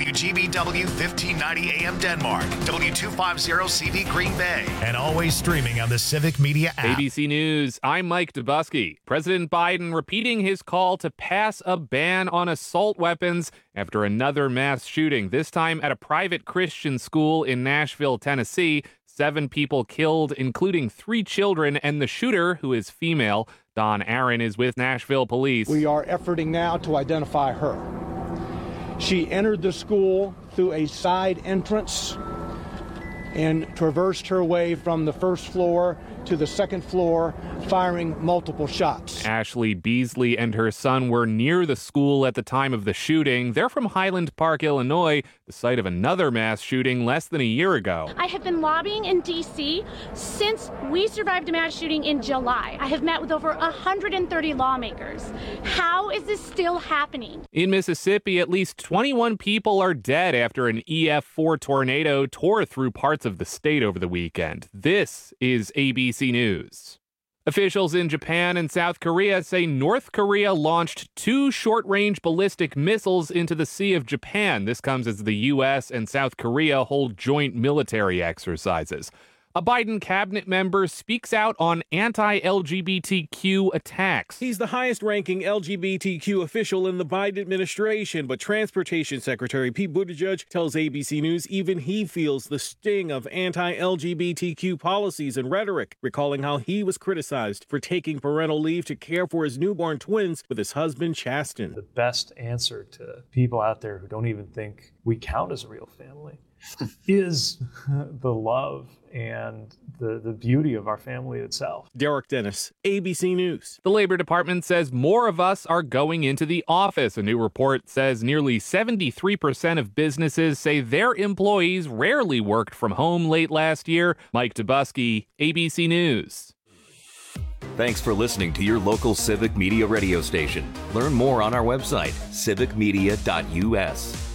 WGBW 1590 AM Denmark, W250CV Green Bay, and always streaming on the Civic Media app. ABC News, I'm Mike Dubusky. President Biden repeating his call to pass a ban on assault weapons after another mass shooting, this time at a private Christian school in Nashville, Tennessee. 7 people killed, including 3 children, and the shooter, who is female. Don Aaron is with Nashville police. We are efforting now to identify her. She entered the school through a side entrance and traversed her way from the first floor to the second floor, firing multiple shots. Ashley Beasley and her son were near the school at the time of the shooting. They're from Highland Park, Illinois, the site of another mass shooting less than a year ago. I have been lobbying in D.C. since we survived a mass shooting in July. I have met with over 130 lawmakers. How is this still happening? In Mississippi, at least 21 people are dead after an EF4 tornado tore through parts of the state over the weekend. This is ABC News. Officials in Japan and South Korea say North Korea launched 2 short-range ballistic missiles into the Sea of Japan. This comes as the U.S. and South Korea hold joint military exercises. A Biden cabinet member speaks out on anti-LGBTQ attacks. He's the highest-ranking LGBTQ official in the Biden administration, but Transportation Secretary Pete Buttigieg tells ABC News even he feels the sting of anti-LGBTQ policies and rhetoric, recalling how he was criticized for taking parental leave to care for his newborn twins with his husband, Chasten. The best answer to people out there who don't even think we count as a real family is the love and the beauty of our family itself. Derek Dennis, ABC News. The Labor Department says more of us are going into the office. A new report says nearly 73% of businesses say their employees rarely worked from home late last year. Mike Dubusky, ABC News. Thanks for listening to your local Civic Media radio station. Learn more on our website, civicmedia.us.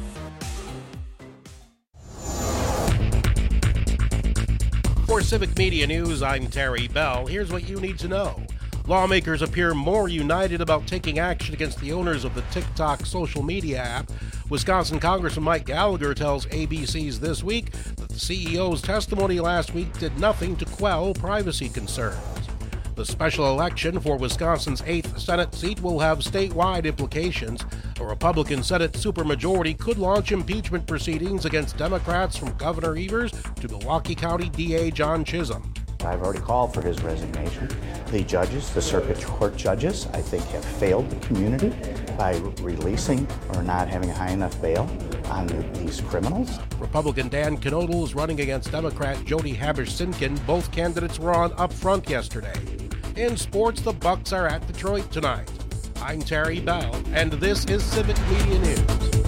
For Civic Media News, I'm Terry Bell. Here's what you need to know. Lawmakers appear more united about taking action against the owners of the TikTok social media app. Wisconsin Congressman Mike Gallagher tells ABC's This Week that the CEO's testimony last week did nothing to quell privacy concerns. The special election for Wisconsin's 8th Senate seat will have statewide implications. A Republican Senate supermajority could launch impeachment proceedings against Democrats from Governor Evers to Milwaukee County DA John Chisholm. I've already called for his resignation. The judges, the circuit court judges, I think have failed the community by releasing or not having a high enough bail on these criminals. Republican Dan Knodel is running against Democrat Jody Haber-Sinkin. Both candidates were on up front yesterday. In sports, the Bucks are at Detroit tonight. I'm Terry Bell, and this is Civic Media News.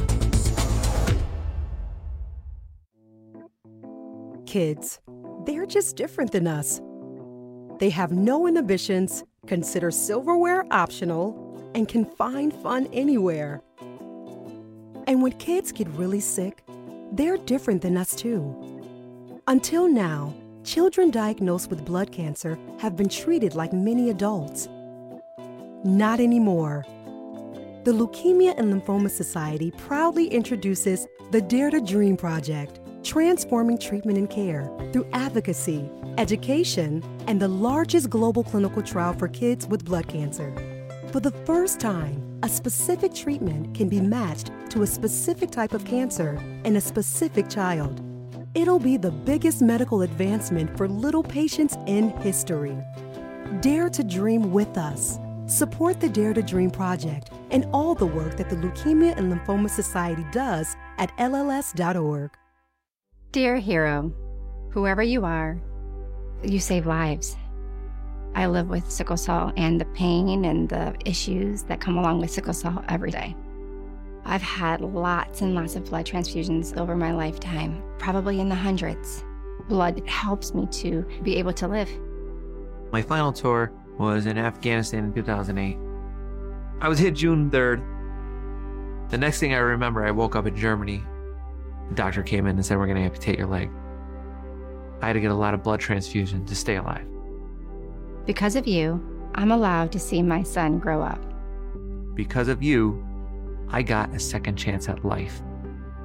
Kids, they're just different than us. They have no inhibitions, consider silverware optional, and can find fun anywhere. And when kids get really sick, they're different than us too. Until now, children diagnosed with blood cancer have been treated like many adults. Not anymore. The Leukemia and Lymphoma Society proudly introduces the Dare to Dream Project, transforming treatment and care through advocacy, education, and the largest global clinical trial for kids with blood cancer. For the first time, a specific treatment can be matched to a specific type of cancer in a specific child. It'll be the biggest medical advancement for little patients in history. Dare to dream with us. Support the Dare to Dream Project and all the work that the Leukemia and Lymphoma Society does at LLS.org. Dear hero, whoever you are, you save lives. I live with sickle cell and the pain and the issues that come along with sickle cell every day. I've had lots and lots of blood transfusions over my lifetime, probably in the hundreds. Blood helps me to be able to live. My final tour was in Afghanistan in 2008. I was hit June 3rd. The next thing I remember, I woke up in Germany. The doctor came in and said, we're going to amputate your leg. I had to get a lot of blood transfusion to stay alive. Because of you, I'm allowed to see my son grow up. Because of you, I got a second chance at life.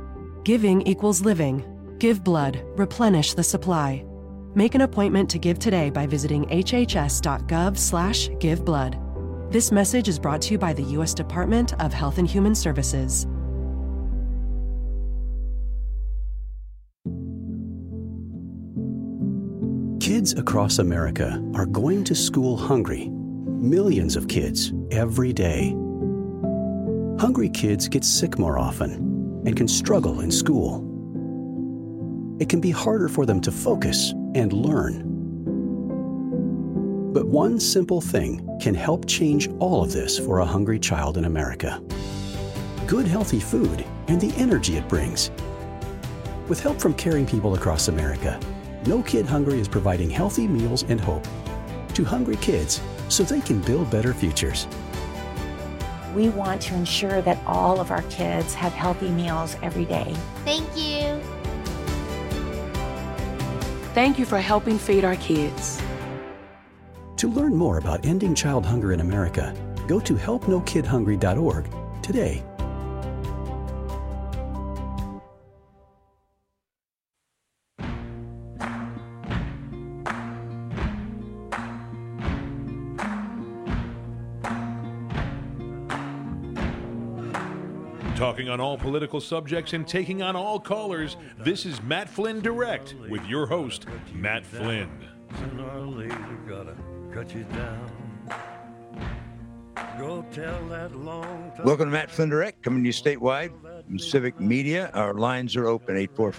Giving equals living. Give blood. Replenish the supply. Make an appointment to give today by visiting hhs.gov/giveblood. This message is brought to you by the U.S. Department of Health and Human Services. Kids across America are going to school hungry. Millions of kids every day. Hungry kids get sick more often and can struggle in school. It can be harder for them to focus and learn. But one simple thing can help change all of this for a hungry child in America. Good, healthy food and the energy it brings. With help from caring people across America, No Kid Hungry is providing healthy meals and hope to hungry kids so they can build better futures. We want to ensure that all of our kids have healthy meals every day. Thank you. Thank you for helping feed our kids. To learn more about ending child hunger in America, go to helpnokidhungry.org today. Talking on all political subjects and taking on all callers, this is Matt Flynn Direct with your host, Matt Flynn. Sooner or later, gotta cut you down. Go tell that long time. Welcome to Matt Flynn Direct, coming to you statewide from Civic Media. Our lines are open,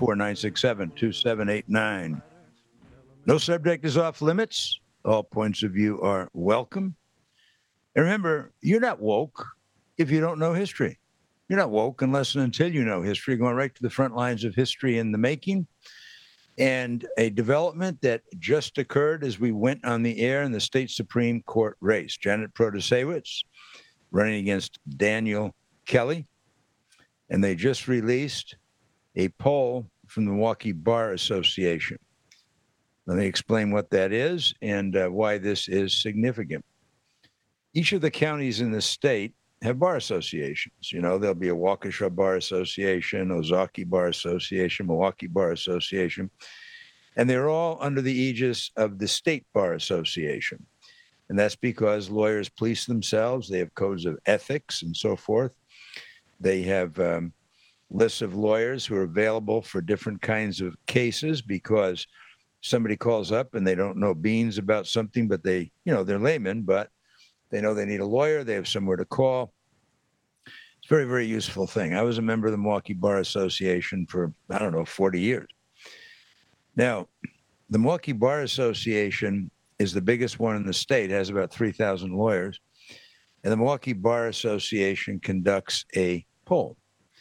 844-967-2789. No subject is off limits. All points of view are welcome. And remember, you're not woke if you don't know history. You're not woke unless and until you know history, going right to the front lines of history in the making. And a development that just occurred as we went on the air in the state Supreme Court race. Janet Protasewicz running against Daniel Kelly. And they just released a poll from the Milwaukee Bar Association. Let me explain what that is and why this is significant. Each of the counties in the state have bar associations. You know, there'll be a Waukesha Bar Association, Ozaukee Bar Association, Milwaukee Bar Association, and they're all under the aegis of the State Bar Association. And that's because lawyers police themselves. They have codes of ethics and so forth. They have lists of lawyers who are available for different kinds of cases because somebody calls up and they don't know beans about something, but they, you know, they're laymen, but they know they need a lawyer. They have somewhere to call. It's a very, very useful thing. I was a member of the Milwaukee Bar Association for, 40 years. Now, the Milwaukee Bar Association is the biggest one in the state. It has about 3,000 lawyers. And the Milwaukee Bar Association conducts a poll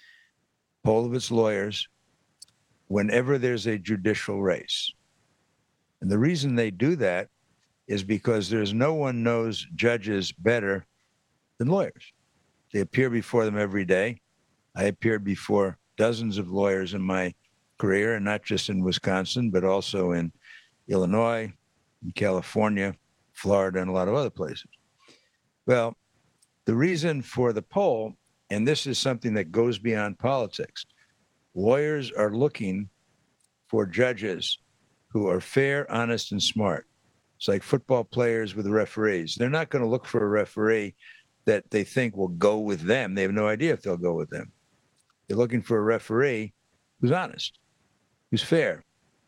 of its lawyers whenever there's a judicial race. And the reason they do that is because there's no one knows judges better than lawyers. They appear before them every day. I appeared before dozens of lawyers in my career, and not just in Wisconsin, but also in Illinois, in California, Florida, and a lot of other places. Well, the reason for the poll, and this is something that goes beyond politics, lawyers are looking for judges who are fair, honest, and smart. It's like football players with referees. They're not going to look for a referee that they think will go with them. They have no idea if they'll go with them. They're looking for a referee who's honest, who's fair,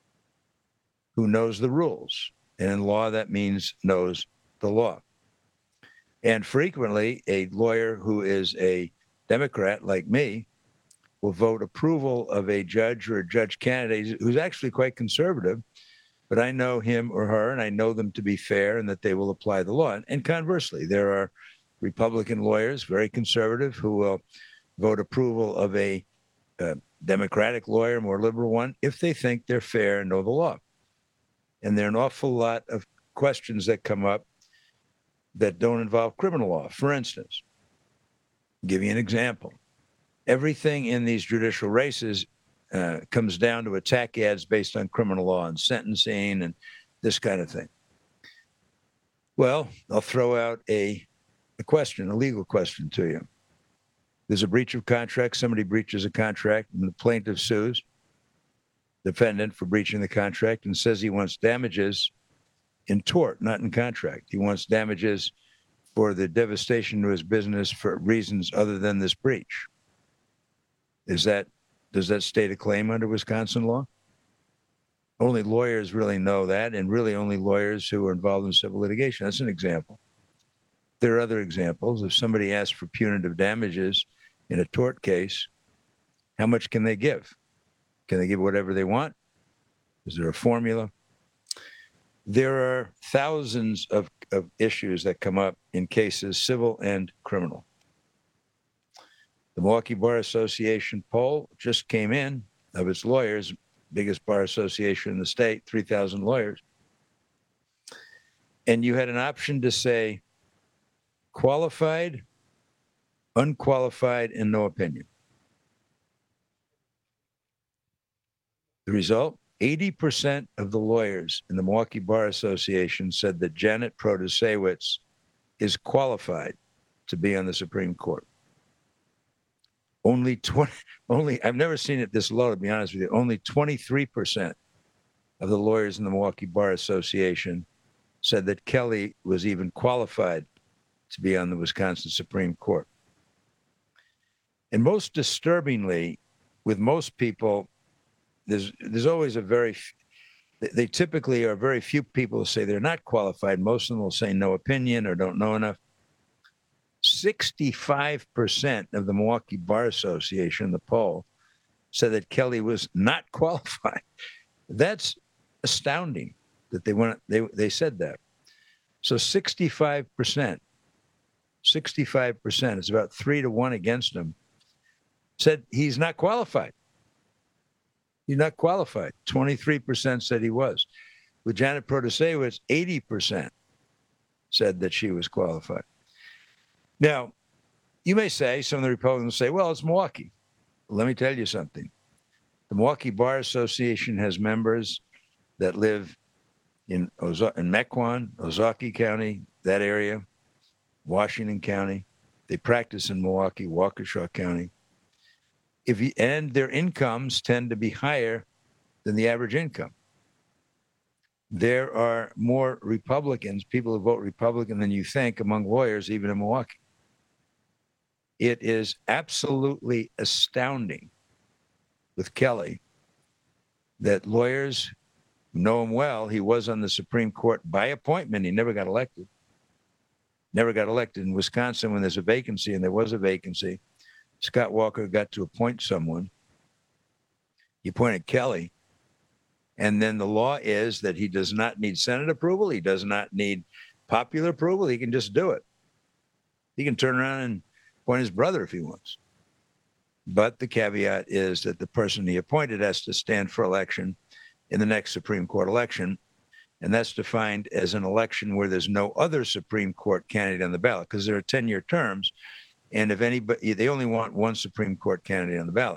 who knows the rules. And in law, that means knows the law. And frequently, a lawyer who is a Democrat like me will vote approval of a judge or a judge candidate who's actually quite conservative, but I know him or her, and I know them to be fair and that they will apply the law. And conversely, there are Republican lawyers, very conservative, who will vote approval of a Democratic lawyer, more liberal one, if they think they're fair and know the law. And there are an awful lot of questions that come up that don't involve criminal law. For instance, I'll give you an example. Everything in these judicial races comes down to attack ads based on criminal law and sentencing and this kind of thing. Well, I'll throw out a question, a legal question to you. There's a breach of contract. Somebody breaches a contract, and the plaintiff sues the defendant for breaching the contract and says he wants damages in tort, not in contract. He wants damages for the devastation to his business for reasons other than this breach. Does that state a claim under Wisconsin law? Only lawyers really know that, and really only lawyers who are involved in civil litigation. That's an example. There are other examples. If somebody asks for punitive damages in a tort case, how much can they give? Can they give whatever they want? Is there a formula? There are thousands of issues that come up in cases, civil and criminal. The Milwaukee Bar Association poll just came in of its lawyers, biggest bar association in the state, 3,000 lawyers. And you had an option to say qualified, unqualified, and no opinion. The result, 80% of the lawyers in the Milwaukee Bar Association said that Janet Protasiewicz is qualified to be on the Supreme Court. I've never seen it this low, to be honest with you. Only 23% of the lawyers in the Milwaukee Bar Association said that Kelly was even qualified to be on the Wisconsin Supreme Court. And most disturbingly, with most people, there's always they typically are very few people who say they're not qualified. Most of them will say no opinion or don't know enough. 65% of the Milwaukee Bar Association, the poll, said that Kelly was not qualified. That's astounding that they said that. So 65%, it's about 3-1 against him, said he's not qualified. He's not qualified. 23% said he was. With Janet Protasiewicz, 80% said that she was qualified. Now, you may say, some of the Republicans say, well, it's Milwaukee. Let me tell you something. The Milwaukee Bar Association has members that live in Mequon, Ozaukee County, that area, Washington County. They practice in Milwaukee, Waukesha County. And their incomes tend to be higher than the average income. There are more Republicans, people who vote Republican than you think among lawyers, even in Milwaukee. It is absolutely astounding with Kelly that lawyers know him well. He was on the Supreme Court by appointment. He never got elected. Never got elected. In Wisconsin, when there's a vacancy, and there was a vacancy, Scott Walker got to appoint someone. He appointed Kelly. And then the law is that he does not need Senate approval. He does not need popular approval. He can just do it. He can turn around and appoint his brother if he wants. But the caveat is that the person he appointed has to stand for election in the next Supreme Court election. And that's defined as an election where there's no other Supreme Court candidate on the ballot, because there are 10-year terms. And if anybody, they only want one Supreme Court candidate on the ballot.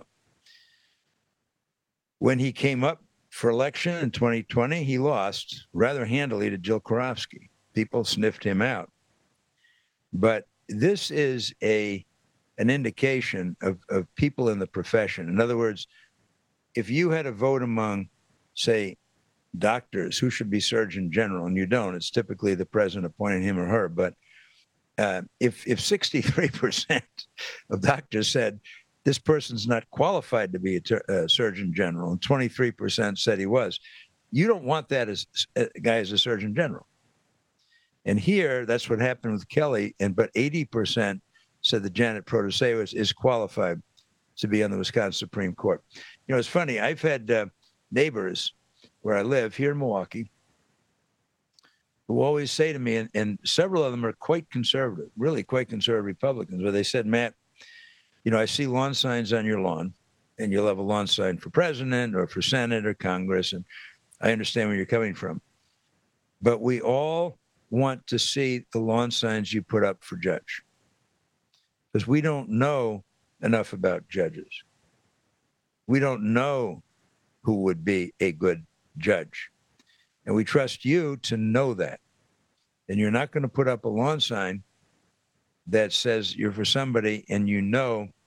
When he came up for election in 2020, he lost rather handily to Jill Karofsky. People sniffed him out. But this is an indication of people in the profession. In other words, if you had a vote among, say, doctors who should be Surgeon General, and you don't, it's typically the president appointing him or her. But if 63% of doctors said this person's not qualified to be a Surgeon General, and 23% said he was, you don't want that as a guy as a Surgeon General. And here, that's what happened with Kelly. But 80% said that Janet Protasiewicz is qualified to be on the Wisconsin Supreme Court. You know, it's funny. I've had neighbors where I live here in Milwaukee who always say to me, and several of them are quite conservative, really quite conservative Republicans, where they said, Matt, you know, I see lawn signs on your lawn, and you'll have a lawn sign for president or for Senate or Congress, and I understand where you're coming from. But we all want to see the lawn signs you put up for judge, because we don't know enough about judges. We don't know who would be a good judge. And we trust you to know that. And you're not going to put up a lawn sign that says you're for somebody and you know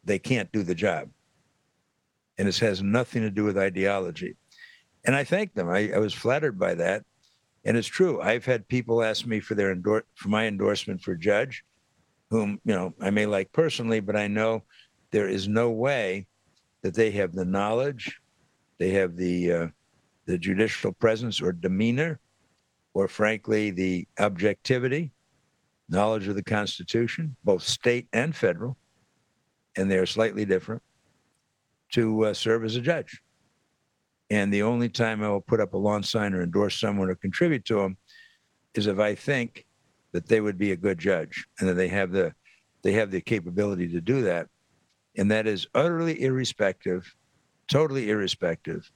they can't do the job. And this has nothing to do with ideology. And I thank them. I was flattered by that. And it's true. I've had people ask me for my endorsement for judge, whom, I may like personally, but I know there is no way that they have the knowledge, they have the judicial presence or demeanor, or frankly, the objectivity, knowledge of the Constitution, both state and federal, and they're slightly different, to serve as a judge. And the only time I will put up a lawn sign or endorse someone or contribute to them is if I think that they would be a good judge and that they have the capability to do that. And that is utterly irrespective, totally irrespective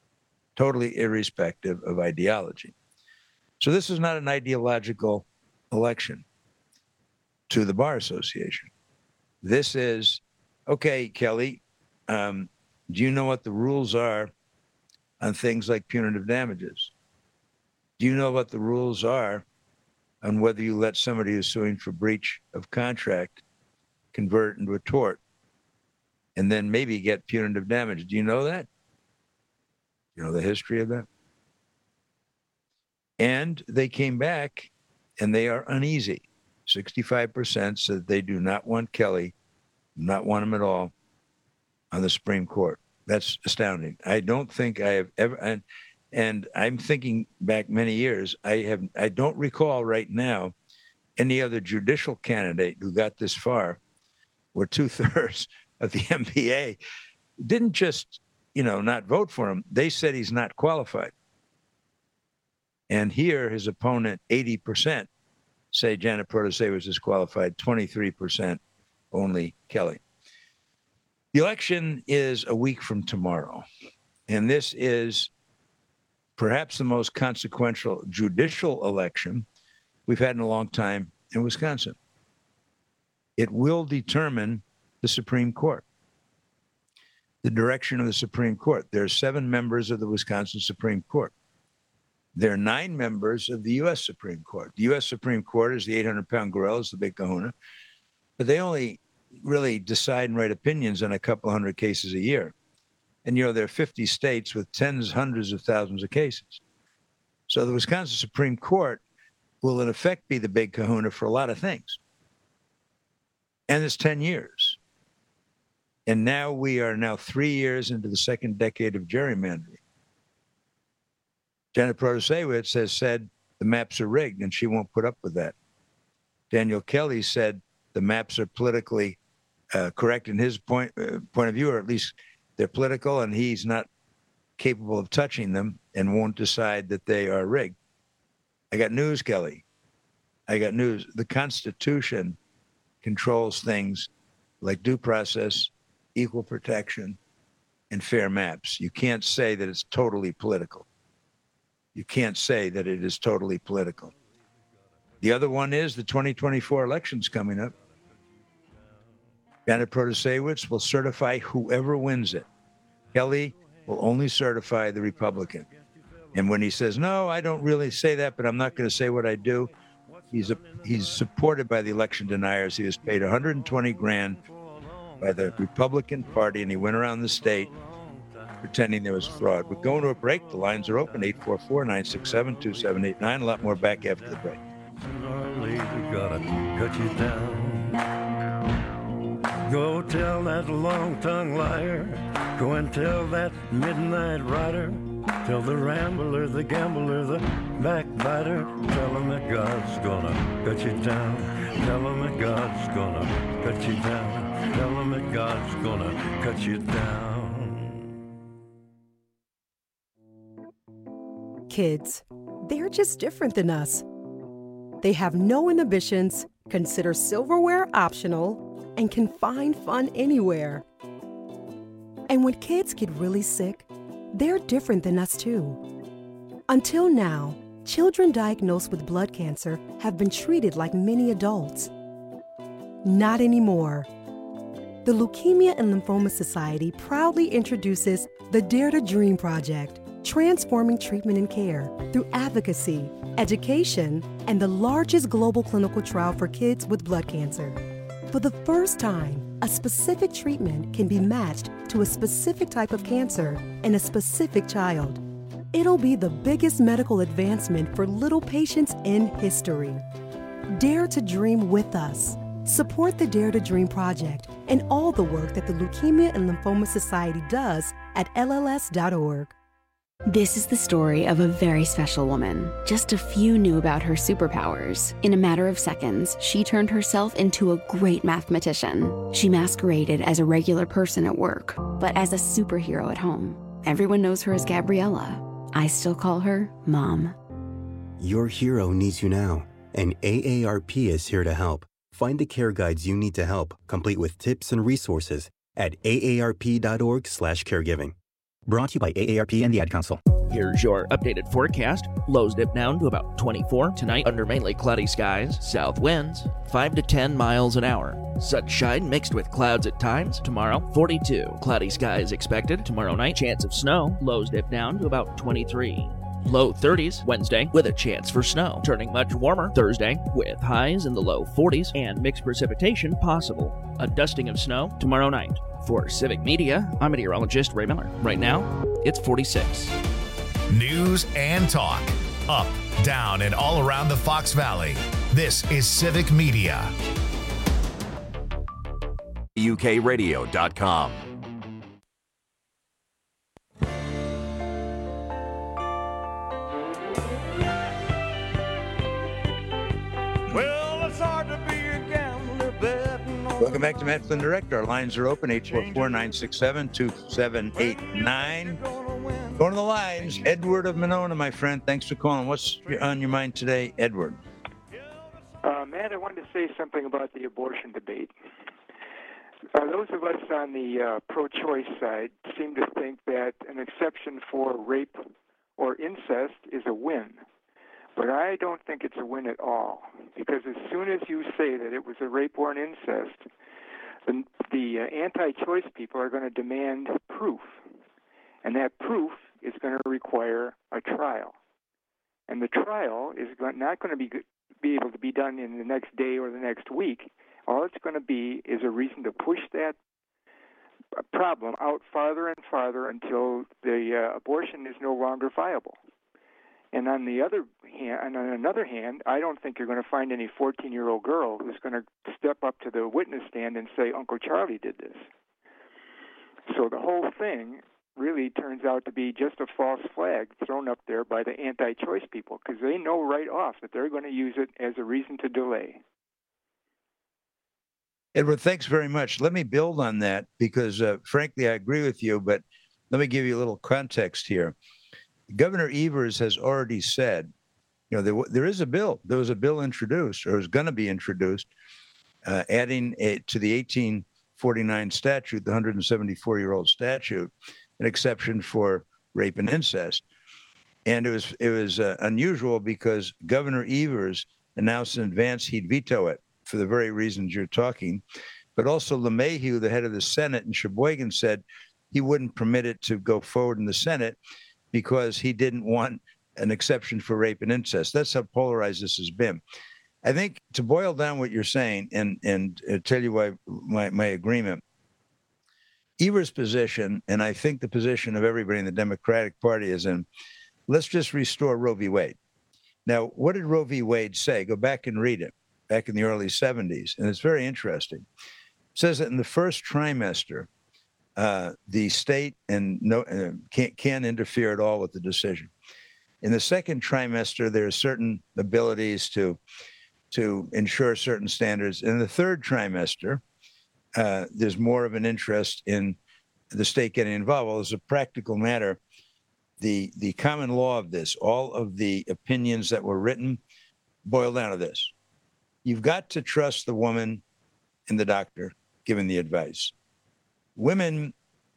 of ideology. So this is not an ideological election to the Bar Association. This is, okay, Kelly, do you know what the rules are on things like punitive damages? Do you know what the rules are on whether you let somebody who's suing for breach of contract convert into a tort and then maybe get punitive damage? Do you know that? You know the history of that? And they came back and they are uneasy. 65% said they do not want Kelly, not want him at all on the Supreme Court. That's astounding. I don't think I have ever, and I'm thinking back many years, I don't recall right now any other judicial candidate who got this far, where 2/3 of the MPA didn't just, not vote for him. They said he's not qualified. And here, his opponent, 80%, say Janet Protase was disqualified, 23% only Kelly. The election is a week from tomorrow, and this is perhaps the most consequential judicial election we've had in a long time in Wisconsin. It will determine the Supreme Court, the direction of the Supreme Court. There are 7 members of the Wisconsin Supreme Court. There are 9 members of the U.S. Supreme Court. The U.S. Supreme Court is the 800-pound gorilla, is the big kahuna, but they only really decide and write opinions on a couple hundred cases a year. And, there are 50 states with tens, hundreds of thousands of cases. So the Wisconsin Supreme Court will, in effect, be the big kahuna for a lot of things. And it's 10 years. And now we are 3 years into the second decade of gerrymandering. Janet Protasiewicz has said the maps are rigged, and she won't put up with that. Daniel Kelly said the maps are politically correct in his point of view, or at least they're political, and he's not capable of touching them and won't decide that they are rigged. I got news, Kelly. I got news. The Constitution controls things like due process, equal protection, and fair maps. You can't say that it's totally political. You can't say that it is totally political. The other one is the 2024 election's coming up. Janet Protasiewicz will certify whoever wins it. Kelly will only certify the Republican. And when he says, no, I don't really say that, but I'm not going to say what I do, he's supported by the election deniers. He was paid $120,000 by the Republican Party, and he went around the state pretending there was fraud. We're going to a break. The lines are open, 844-967-2789. A lot more back after the break. We gotta cut you down. Go tell that long-tongued liar. Go and tell that midnight rider. Tell the rambler, the gambler, the backbiter. Tell him that God's gonna cut you down. Tell him that God's gonna cut you down. Tell him that God's gonna cut you down. Kids, they're just different than us. They have no inhibitions, consider silverware optional, and can find fun anywhere. And when kids get really sick, they're different than us too. Until now, children diagnosed with blood cancer have been treated like many adults. Not anymore. The Leukemia and Lymphoma Society proudly introduces the Dare to Dream Project, transforming treatment and care through advocacy, education, and the largest global clinical trial for kids with blood cancer. For the first time, a specific treatment can be matched to a specific type of cancer in a specific child. It'll be the biggest medical advancement for little patients in history. Dare to dream with us. Support the Dare to Dream Project and all the work that the Leukemia and Lymphoma Society does at LLS.org. This is the story of a very special woman. Just a few knew about her superpowers. In a matter of seconds, she turned herself into a great mathematician. She masqueraded as a regular person at work, but as a superhero at home. Everyone knows her as Gabriella. I still call her Mom. Your hero needs you now, and AARP is here to help. Find the care guides you need to help, complete with tips and resources at aarp.org/caregiving. Brought to you by AARP and the Ad Council. Here's your updated forecast. Lows dip down to about 24 tonight under mainly cloudy skies. South winds 5 to 10 miles an hour. Sunshine mixed with clouds at times. Tomorrow 42. Cloudy skies expected. Tomorrow night chance of snow. Lows dip down to about 23. Low 30s Wednesday with a chance for snow. Turning much warmer Thursday with highs in the low 40s and mixed precipitation possible. A dusting of snow tomorrow night. For Civic Media, I'm meteorologist Ray Miller. Right now, it's 46. News and talk. Up, down, and all around the Fox Valley. This is Civic Media. UKRadio.com. Well, it's hard to be a gambler betting on. Welcome back to Matt Flynn Direct. Our lines are open, 844-967-2789. Going to the lines, Edward of Monona, my friend. Thanks for calling. What's on your mind today, Edward? Matt, I wanted to say something about the abortion debate. Those of us on the pro-choice side seem to think that an exception for rape or incest is a win. But I don't think it's a win at all, because as soon as you say that it was a rape or an incest, the anti-choice people are going to demand proof. And that proof is going to require a trial. And the trial is not going to be able to be done in the next day or the next week. All it's going to be is a reason to push that problem out farther and farther until the abortion is no longer viable. And on another hand, I don't think you're going to find any 14-year-old girl who's going to step up to the witness stand and say, Uncle Charlie did this. So the whole thing really turns out to be just a false flag thrown up there by the anti-choice people, because they know right off that they're going to use it as a reason to delay. Edward, thanks very much. Let me build on that because, frankly, I agree with you, but let me give you a little context here. Governor Evers has already said, there is a bill. There was a bill introduced, or is going to be introduced, adding to the 1849 statute, the 174-year-old statute, an exception for rape and incest. And it was unusual because Governor Evers announced in advance he'd veto it for the very reasons you're talking. But also LeMahieu, the head of the Senate, in Sheboygan said he wouldn't permit it to go forward in the Senate because he didn't want an exception for rape and incest. That's how polarized this has been. I think to boil down what you're saying and tell you why my agreement, Evers' position, and I think the position of everybody in the Democratic Party is let's just restore Roe v. Wade. Now, what did Roe v. Wade say? Go back and read it, back in the early 70s, and it's very interesting. It says that in the first trimester, the state can't interfere at all with the decision. In the second trimester, there are certain abilities to ensure certain standards. In the third trimester, there's more of an interest in the state getting involved. Well, as a practical matter, the common law of this, all of the opinions that were written, boil down to this. You've got to trust the woman and the doctor giving the advice. Women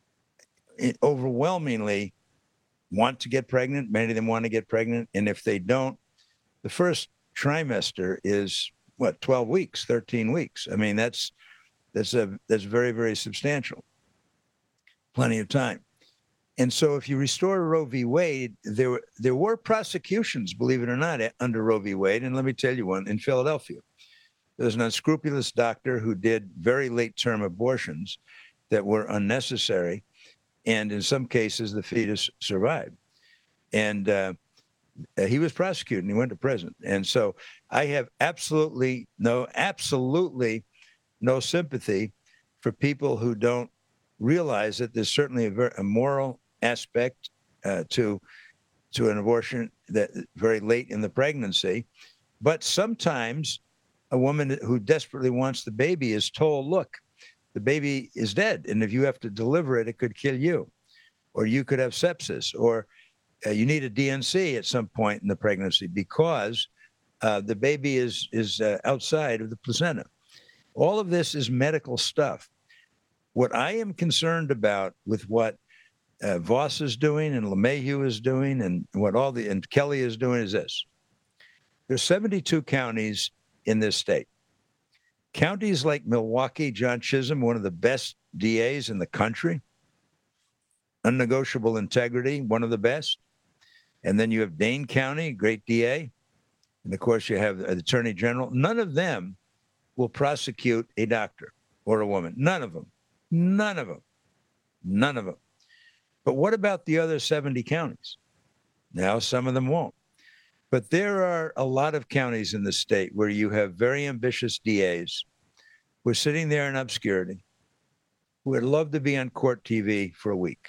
overwhelmingly want to get pregnant. Many of them want to get pregnant. And if they don't, the first trimester is 12 weeks, 13 weeks. I mean, that's very, very substantial. Plenty of time. And so if you restore Roe v. Wade, there were prosecutions, believe it or not, under Roe v. Wade. And let me tell you one in Philadelphia. There's an unscrupulous doctor who did very late-term abortions that were unnecessary, and in some cases, the fetus survived. And he was prosecuted, and he went to prison. And so I have absolutely no sympathy for people who don't realize that there's certainly a moral aspect to an abortion that very late in the pregnancy. But sometimes a woman who desperately wants the baby is told, look, the baby is dead, and if you have to deliver it, it could kill you, or you could have sepsis, or you need a DNC at some point in the pregnancy because the baby is outside of the placenta. All of this is medical stuff. What I am concerned about with what Vos is doing and LeMahieu is doing and what and Kelly is doing is this. There's 72 counties in this state. Counties like Milwaukee, John Chisholm, one of the best DAs in the country, unnegotiable integrity, one of the best. And then you have Dane County, great DA. And of course, you have the Attorney General. None of them will prosecute a doctor or a woman. None of them. None of them. None of them. But what about the other 70 counties? Now, some of them won't. But there are a lot of counties in the state where you have very ambitious DAs who are sitting there in obscurity, who would love to be on court TV for a week.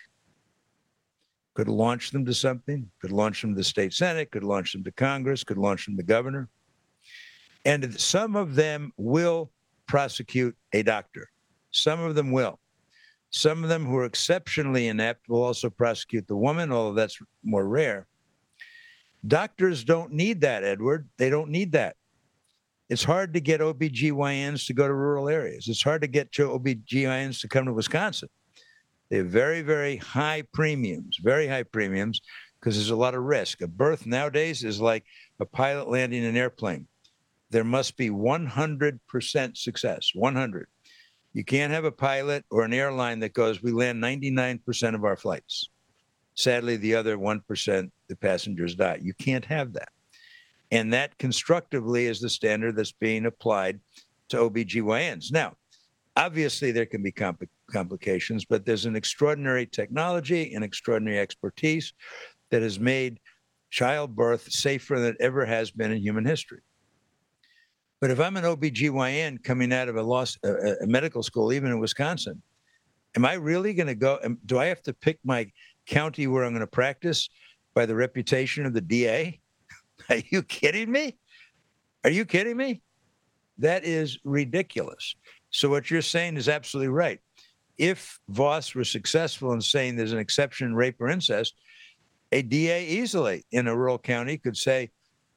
Could launch them to something, could launch them to the state Senate, could launch them to Congress, could launch them to governor. And some of them will prosecute a doctor. Some of them will. Some of them who are exceptionally inept will also prosecute the woman, although that's more rare. Doctors don't need that, Edward. They don't need that. It's hard to get OBGYNs to go to rural areas. It's hard to get OBGYNs to come to Wisconsin. They have very, very high premiums, because there's a lot of risk. A birth nowadays is like a pilot landing an airplane. There must be 100% success, 100. You can't have a pilot or an airline that goes, we land 99% of our flights. Sadly, the other 1%, the passengers die. You can't have that. And that constructively is the standard that's being applied to OBGYNs. Now, obviously, there can be complications, but there's an extraordinary technology and extraordinary expertise that has made childbirth safer than it ever has been in human history. But if I'm an OBGYN coming out of a medical school, even in Wisconsin, am I really going to go? Do I have to pick my county where I'm going to practice by the reputation of the DA? Are you kidding me? Are you kidding me? That is ridiculous. So what you're saying is absolutely right. If Vos were successful in saying there's an exception in rape or incest, a DA easily in a rural county could say,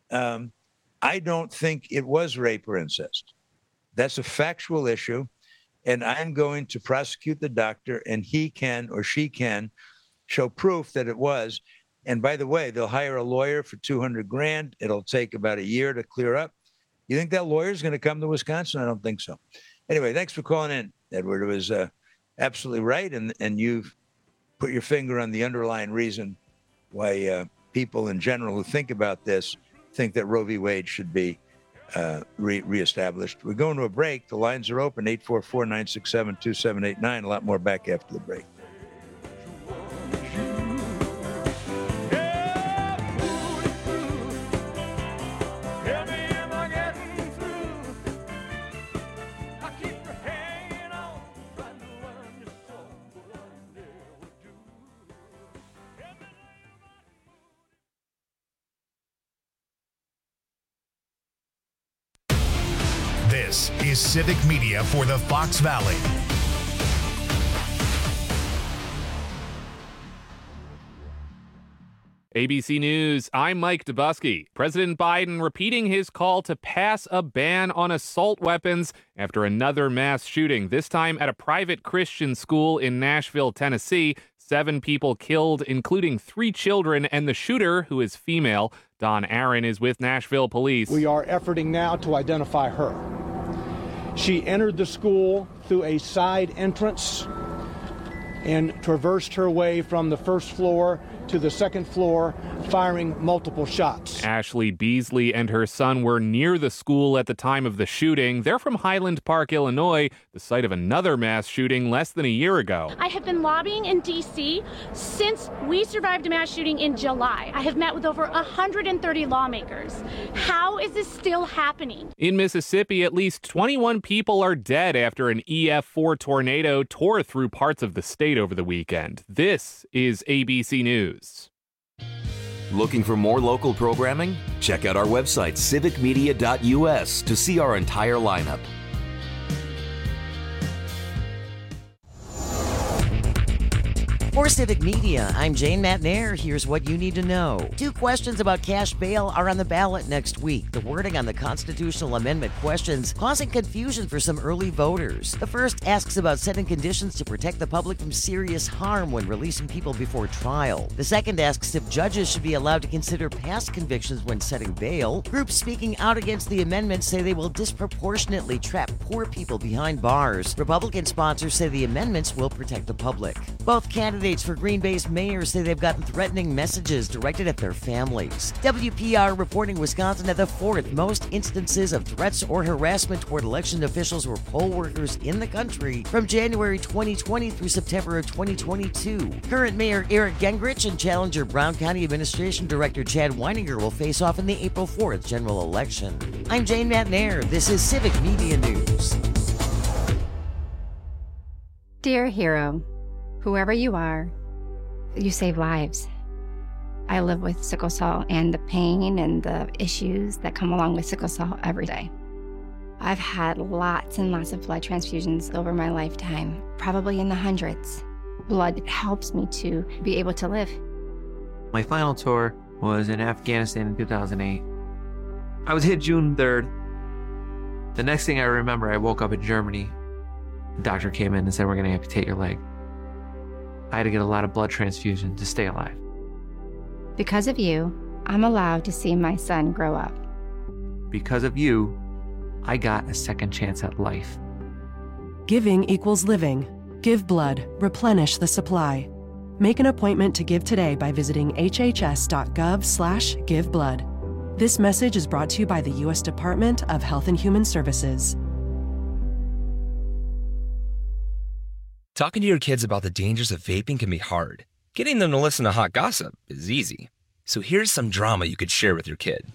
I don't think it was rape or incest. That's a factual issue, and I'm going to prosecute the doctor, and he can or she can show proof that it was. And by the way, they'll hire a lawyer for $200,000. It'll take about a year to clear up. You think that lawyer is going to come to Wisconsin? I don't think so. Anyway, thanks for calling in, Edward. It was absolutely right, and you've put your finger on the underlying reason why people in general who think about this think that Roe v. Wade should be reestablished. We're going to a break. The lines are open, 844-967-2789. A lot more back after the break. This is Civic Media for the Fox Valley. ABC News, I'm Mike Dubusky. President Biden repeating his call to pass a ban on assault weapons after another mass shooting, this time at a private Christian school in Nashville, Tennessee. 7 people killed, including 3 children, and the shooter, who is female. Don Aaron is with Nashville police. We are efforting now to identify her. She entered the school through a side entrance and traversed her way from the first floor to the second floor, firing multiple shots. Ashley Beasley and her son were near the school at the time of the shooting. They're from Highland Park, Illinois, the site of another mass shooting less than a year ago. I have been lobbying in D.C. since we survived a mass shooting in July. I have met with over 130 lawmakers. How is this still happening? In Mississippi, at least 21 people are dead after an EF4 tornado tore through parts of the state over the weekend. This is ABC News. Looking for more local programming? Check out our website, civicmedia.us, to see our entire lineup. For Civic Media, I'm Jane Matnair. Here's what you need to know. 2 questions about cash bail are on the ballot next week. The wording on the constitutional amendment questions causing confusion for some early voters. The first asks about setting conditions to protect the public from serious harm when releasing people before trial. The second asks if judges should be allowed to consider past convictions when setting bail. Groups speaking out against the amendment say they will disproportionately trap poor people behind bars. Republican sponsors say the amendments will protect the public. Both candidates for Green Bay's mayor say they've gotten threatening messages directed at their families. WPR reporting Wisconsin had the 4th most instances of threats or harassment toward election officials or poll workers in the country from January 2020 through September of 2022. Current Mayor Eric Gingrich and challenger Brown County Administration Director Chad Weininger will face off in the April 4th general election. I'm Jane Matnair. This is Civic Media News. Dear hero, whoever you are, you save lives. I live with sickle cell and the pain and the issues that come along with sickle cell every day. I've had lots and lots of blood transfusions over my lifetime, probably in the hundreds. Blood helps me to be able to live. My final tour was in Afghanistan in 2008. I was hit June 3rd. The next thing I remember, I woke up in Germany. The doctor came in and said, "We're going to amputate your leg." I had to get a lot of blood transfusion to stay alive. Because of you, I'm allowed to see my son grow up. Because of you, I got a second chance at life. Giving equals living. Give blood. Replenish the supply. Make an appointment to give today by visiting hhs.gov/giveblood. This message is brought to you by the U.S. Department of Health and Human Services. Talking to your kids about the dangers of vaping can be hard. Getting them to listen to hot gossip is easy. So here's some drama you could share with your kid.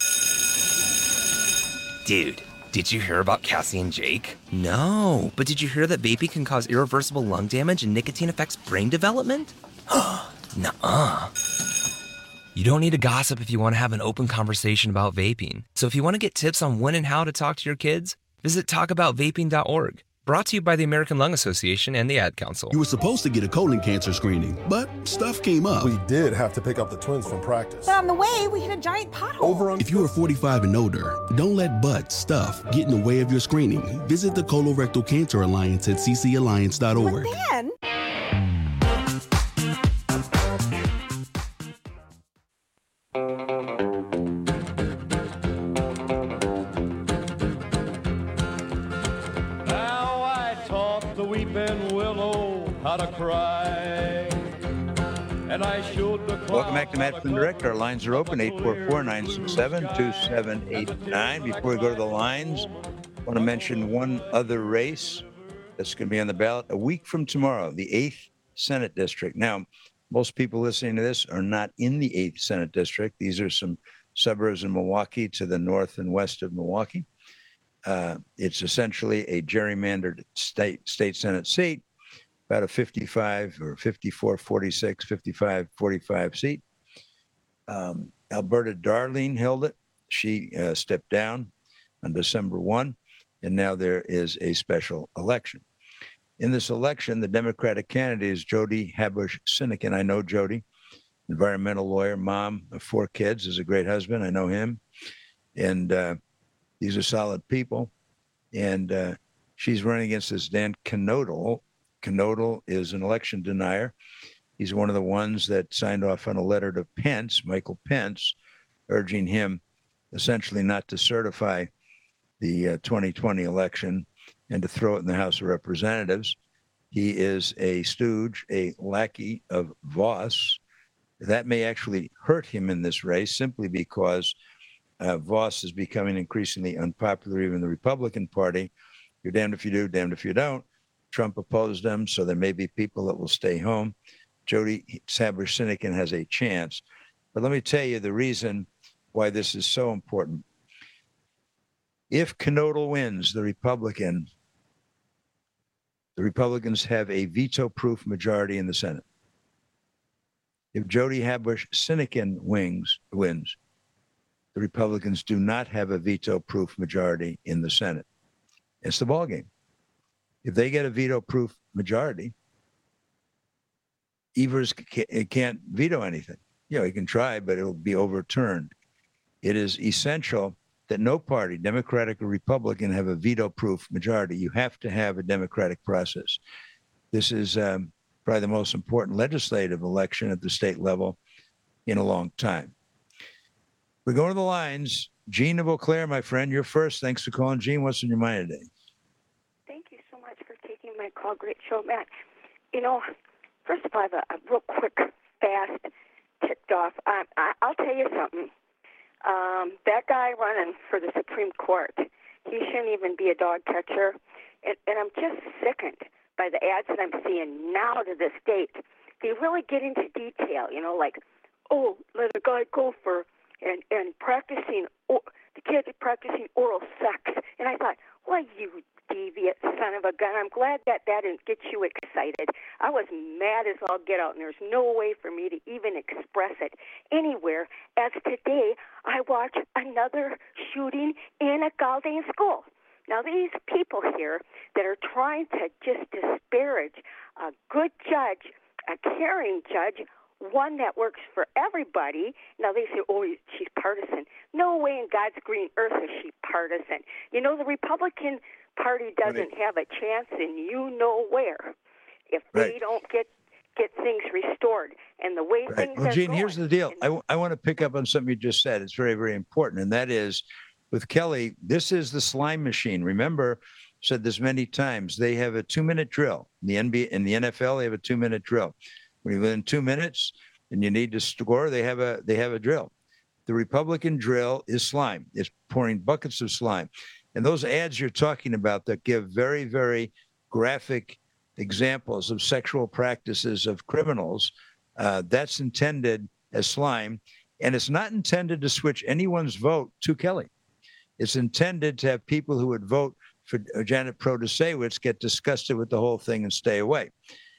Dude, did you hear about Cassie and Jake? No, but did you hear that vaping can cause irreversible lung damage and nicotine affects brain development? Nuh-uh. You don't need to gossip if you want to have an open conversation about vaping. So if you want to get tips on when and how to talk to your kids, visit talkaboutvaping.org. Brought to you by the American Lung Association and the Ad Council. You were supposed to get a colon cancer screening, but stuff came up. We did have to pick up the twins from practice. But on the way, we hit a giant pothole. If you are 45 and older, don't let stuff get in the way of your screening. Visit the Colorectal Cancer Alliance at ccalliance.org. But then... How to cry, and I showed the Welcome back to Matt Flynn Direct. Our lines are open, 844-967-2789. Before we go to the lines, I want to mention one other race that's going to be on the ballot a week from tomorrow, the 8th Senate District. Now, most people listening to this are not in the 8th Senate District. These are some suburbs in Milwaukee to the north and west of Milwaukee. It's essentially a gerrymandered state Senate seat, about a 55 or 54, 46, 55, 45 seat. Alberta Darling held it. She stepped down on December 1, and now there is a special election. In this election, the Democratic candidate is Jody Habush-Sinekin. I know Jody, environmental lawyer, mom of 4 kids, is a great husband. I know him. And these are solid people. And she's running against this Dan Knodel. Knodel is an election denier. He's one of the ones that signed off on a letter to Pence, Michael Pence, urging him essentially not to certify the 2020 election and to throw it in the House of Representatives. He is a stooge, a lackey of Voss. That may actually hurt him in this race simply because Voss is becoming increasingly unpopular, even in the Republican Party. You're damned if you do, damned if you don't. Trump opposed them, so there may be people that will stay home. Jody Sadler-Sinekin has a chance. But let me tell you the reason why this is so important. If Knodel wins, the Republicans have a veto-proof majority in the Senate. If Jody Sadler-Sinekin wins, the Republicans do not have a veto-proof majority in the Senate. It's the ballgame. If they get a veto-proof majority, Evers can't veto anything. You know, he can try, but it'll be overturned. It is essential that no party, Democratic or Republican, have a veto-proof majority. You have to have a democratic process. This is probably the most important legislative election at the state level in a long time. We're going to the lines. Gene of Eau Claire, my friend, you're first. Thanks for calling. Gene, what's in your mind today? Thank you so much for taking my call. Great show, Matt. You know, first of all, I have a real quick, fast, ticked off. I'll tell you something. That guy running for the Supreme Court, he shouldn't even be a dog catcher. And I'm just sickened by the ads that I'm seeing now to this date. They really get into detail, you know, like, oh, let a guy go for and practicing, the kid practicing oral sex. And I thought, well, you deviant son of a gun. I'm glad that didn't get you excited. I was mad as all get out, and there's no way for me to even express it anywhere. As today, I watched another shooting in a Galdane school. Now, these people here that are trying to just disparage a good judge, a caring judge, one that works for everybody. Now they say, oh, she's partisan. No way in God's green earth is she partisan. You know, the Republican Party doesn't have a chance in you know where if they don't get things restored. And the way things are Gene, going, here's the deal. I want to pick up on something you just said. It's very, very important. And that is, with Kelly, this is the slime machine. Remember, said this many times, they have a 2-minute drill. In the NBA, in the NFL, they have a 2-minute drill. When you're within 2 minutes and you need to score, they have a drill. The Republican drill is slime. It's pouring buckets of slime. And those ads you're talking about that give very, very graphic examples of sexual practices of criminals, that's intended as slime. And it's not intended to switch anyone's vote to Kelly. It's intended to have people who would vote for Janet Protasewicz get disgusted with the whole thing and stay away.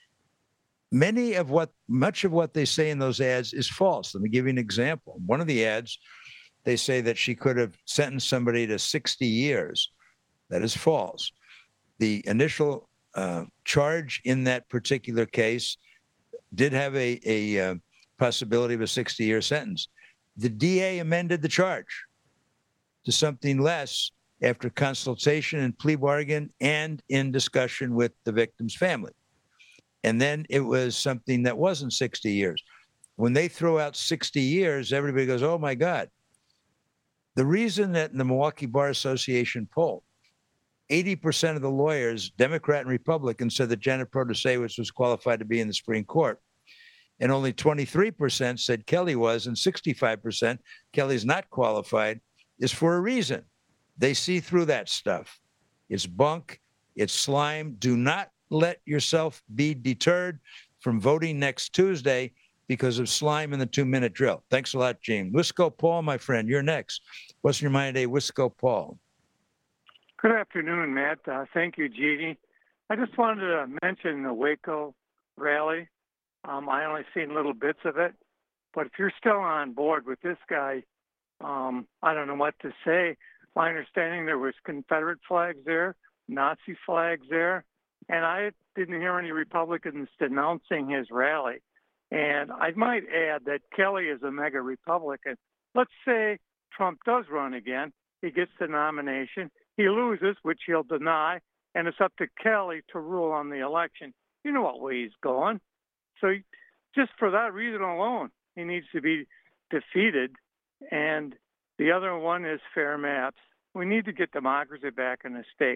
Much of what they say in those ads is false. Let me give you an example. One of the ads, they say that she could have sentenced somebody to 60 years. That is false. The initial charge in that particular case did have a possibility of a 60-year sentence. The DA amended the charge to something less after consultation and plea bargain and in discussion with the victim's family. And then it was something that wasn't 60 years. When they throw out 60 years, everybody goes, oh, my God. The reason that in the Milwaukee Bar Association poll, 80% of the lawyers, Democrat and Republican, said that Janet Protasewicz was qualified to be in the Supreme Court. And only 23% said Kelly was, and 65% Kelly's not qualified, is for a reason. They see through that stuff. It's bunk. It's slime. Do not let yourself be deterred from voting next Tuesday because of slime in the 2-minute drill. Thanks a lot, Gene. Wisco Paul, my friend, you're next. What's in your mind today, Wisco Paul? Good afternoon, Matt. Thank you, Jeannie. I just wanted to mention the Waco rally. I only seen little bits of it, but if you're still on board with this guy, I don't know what to say. My understanding there was Confederate flags there, Nazi flags there, and I didn't hear any Republicans denouncing his rally. And I might add that Kelly is a mega Republican. Let's say Trump does run again. He gets the nomination. He loses, which he'll deny, and it's up to Kelly to rule on the election. You know what way he's going. So just for that reason alone, he needs to be defeated. And the other one is fair maps. We need to get democracy back in the state.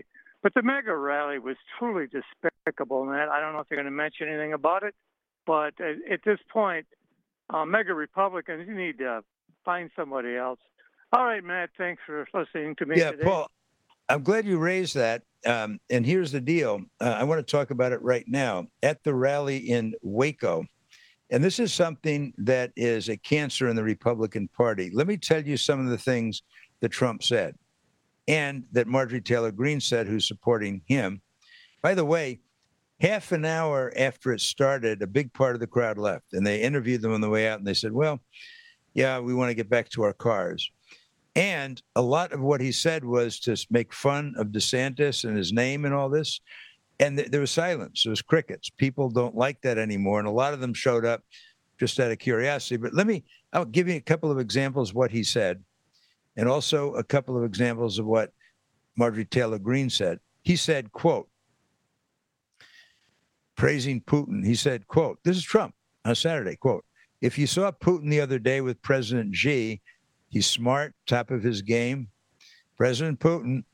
But the mega rally was truly despicable, Matt. I don't know if they're going to mention anything about it, but at this point, mega Republicans, you need to find somebody else. All right, Matt, thanks for listening to me today. Yeah, Paul, I'm glad you raised that. And here's the deal. I want to talk about it right now. At the rally in Waco, and this is something that is a cancer in the Republican Party. Let me tell you some of the things that Trump said and that Marjorie Taylor Greene said, who's supporting him. By the way, half an hour after it started, a big part of the crowd left, and they interviewed them on the way out, and they said, well, yeah, we want to get back to our cars. And a lot of what he said was to make fun of DeSantis and his name and all this. And there was silence. There was crickets. People don't like that anymore. And a lot of them showed up just out of curiosity. But I'll give you a couple of examples of what he said, and also a couple of examples of what Marjorie Taylor Greene said. He said, quote, praising Putin, he said, quote, this is Trump on Saturday, quote, if you saw Putin the other day with President Xi, he's smart, top of his game. President Putin,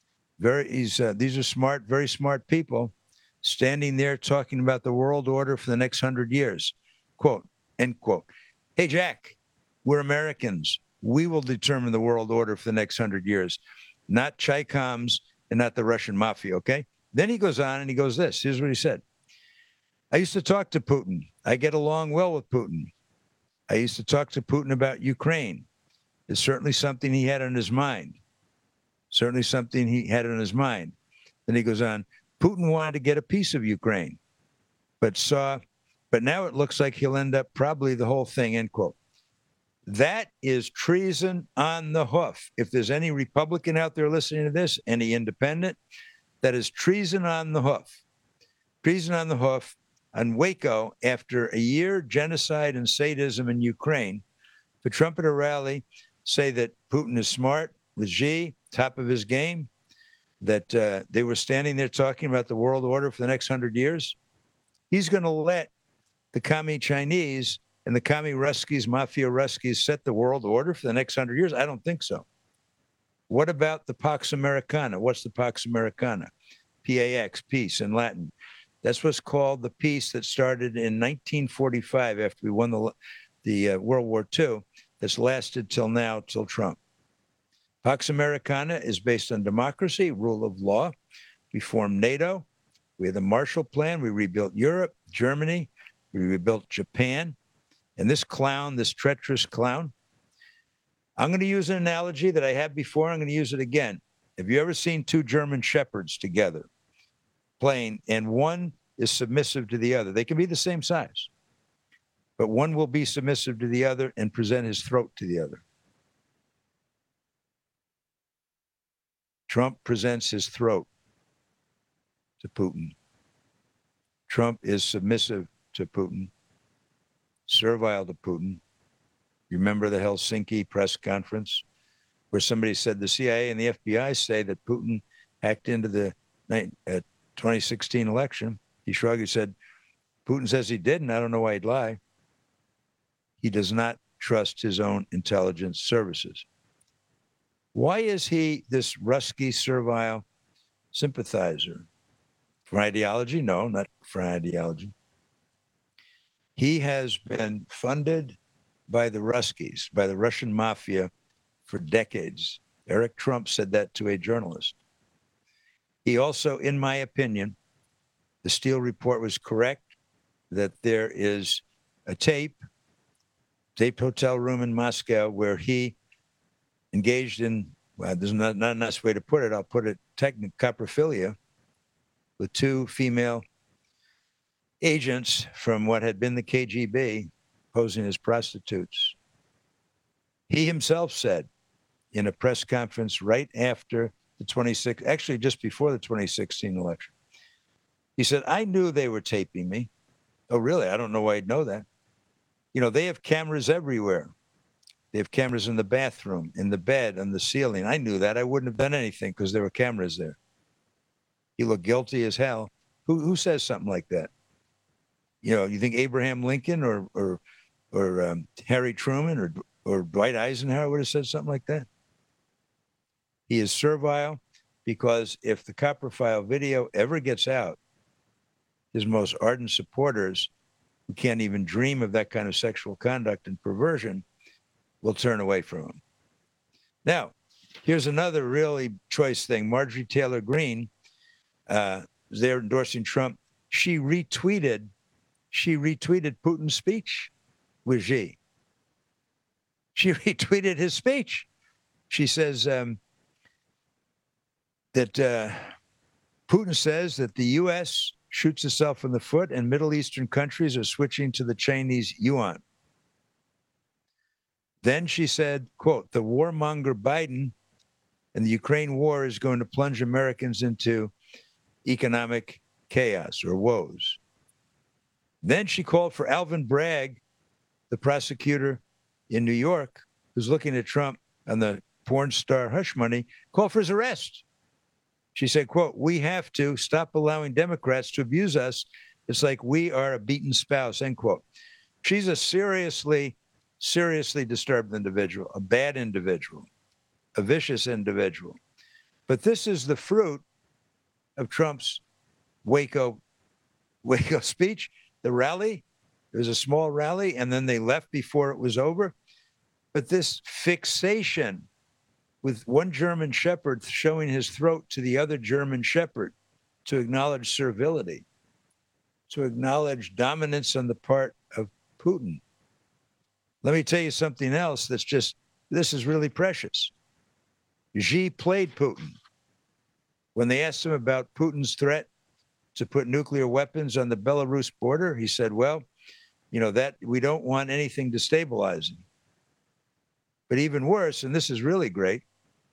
these are smart, very smart people standing there talking about the world order for the next 100 years. Quote, end quote. Hey, Jack, we're Americans. We will determine the world order for the next 100 years, not Chi-Coms and not the Russian mafia, okay? Then he goes on and he goes this. Here's what he said. I used to talk to Putin. I get along well with Putin. I used to talk to Putin about Ukraine. It's certainly something he had on his mind. Certainly something he had on his mind. Then he goes on, Putin wanted to get a piece of Ukraine, but now it looks like he'll end up probably the whole thing, end quote. That is treason on the hoof. If there's any Republican out there listening to this, any independent, that is treason on the hoof. Treason on the hoof on Waco after a year genocide and sadism in Ukraine. For Trump at a rally, say that Putin is smart with Xi, top of his game, that they were standing there talking about the world order for the next 100 years. He's going to let the commie Chinese and the commie Ruskies, mafia Ruskies, set the world order for the next 100 years? I don't think so. What about the Pax Americana? What's the Pax Americana? PAX, peace in Latin. That's what's called the peace that started in 1945 after we won the World War II. That's lasted till now, till Trump. Pax Americana is based on democracy, rule of law. We formed NATO. We had the Marshall Plan. We rebuilt Europe, Germany. We rebuilt Japan. And this clown, this treacherous clown, I'm going to use an analogy that I had before. I'm going to use it again. Have you ever seen two German shepherds together playing, and one is submissive to the other? They can be the same size, but one will be submissive to the other and present his throat to the other. Trump presents his throat to Putin. Trump is submissive to Putin, servile to Putin. You remember the Helsinki press conference where somebody said the CIA and the FBI say that Putin hacked into the 2016 election? He shrugged. He said, Putin says he didn't. I don't know why he'd lie. He does not trust his own intelligence services. Why is he this Rusky servile sympathizer? For ideology? No, not for ideology. He has been funded by the Ruskies, by the Russian mafia for decades. Eric Trump said that to a journalist. He also, in my opinion, the Steele report was correct, that there is a taped hotel room in Moscow where he engaged in, well, there's not a nice way to put it, I'll put it coprophilia with two female agents from what had been the KGB posing as prostitutes. He himself said in a press conference right after actually just before the 2016 election, he said, I knew they were taping me. Oh, really? I don't know why I'd know that. You know, they have cameras everywhere. They have cameras in the bathroom, in the bed, on the ceiling. I knew that. I wouldn't have done anything because there were cameras there. He looked guilty as hell. Who says something like that? You know, you think Abraham Lincoln or Harry Truman or Dwight Eisenhower would have said something like that? He is servile because if the Coprophile video ever gets out, his most ardent supporters, who can't even dream of that kind of sexual conduct and perversion, will turn away from him. Now, here's another really choice thing. Marjorie Taylor Greene, they're endorsing Trump. She retweeted Putin's speech with Xi. She retweeted his speech. She says that Putin says that the U.S. shoots itself in the foot and Middle Eastern countries are switching to the Chinese yuan. Then she said, quote, the warmonger Biden and the Ukraine war is going to plunge Americans into economic chaos or woes. Then she called for Alvin Bragg, the prosecutor in New York, who's looking at Trump and the porn star hush money, called for his arrest. She said, quote, we have to stop allowing Democrats to abuse us. It's like we are a beaten spouse, end quote. She's a seriously disturbed individual, a bad individual, a vicious individual. But this is the fruit of Trump's Waco speech. The rally, there was a small rally, and then they left before it was over. But this fixation with one German shepherd showing his throat to the other German shepherd to acknowledge servility, to acknowledge dominance on the part of Putin. Let me tell you something else this is really precious. Xi played Putin. When they asked him about Putin's threat to put nuclear weapons on the Belarus border, he said, well, that we don't want anything destabilizing. But even worse, and this is really great,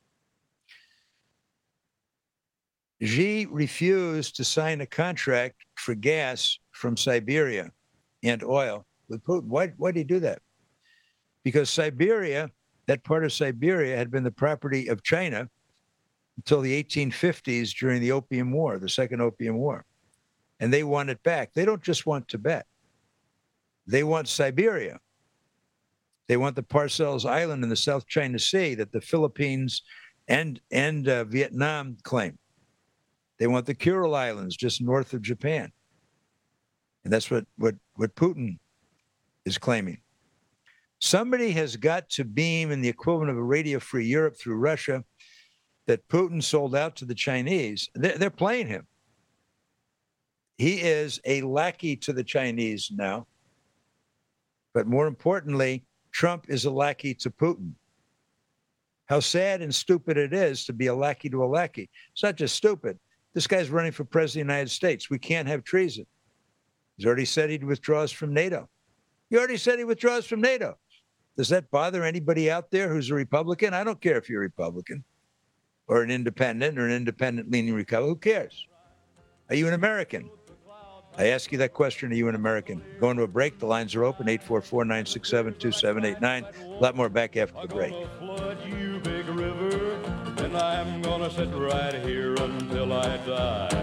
Xi refused to sign a contract for gas from Siberia and oil with Putin. Why did he do that? Because Siberia, that part of Siberia, had been the property of China until the 1850s during the Opium War, the Second Opium War. And they want it back. They don't just want Tibet. They want Siberia. They want the Parcels Island in the South China Sea that the Philippines and Vietnam claim. They want the Kuril Islands just north of Japan. And that's what Putin is claiming. Somebody has got to beam in the equivalent of a Radio Free Europe through Russia that Putin sold out to the Chinese. They're playing him. He is a lackey to the Chinese now. But more importantly, Trump is a lackey to Putin. How sad and stupid it is to be a lackey to a lackey. It's not just stupid. This guy's running for president of the United States. We can't have treason. He's already said he withdraws from NATO. He already said he withdraws from NATO. Does that bother anybody out there who's a Republican? I don't care if you're a Republican or an independent-leaning Republican. Who cares? Are you an American? I ask you that question, are you an American? Going to a break. The lines are open, 844-967-2789. A lot more back after the break. You big river, and I'm gonna sit right here until I die.